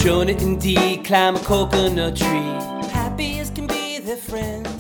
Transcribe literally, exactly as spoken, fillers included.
Shown it indeed, climb a coconut tree. Happy as can be their friends.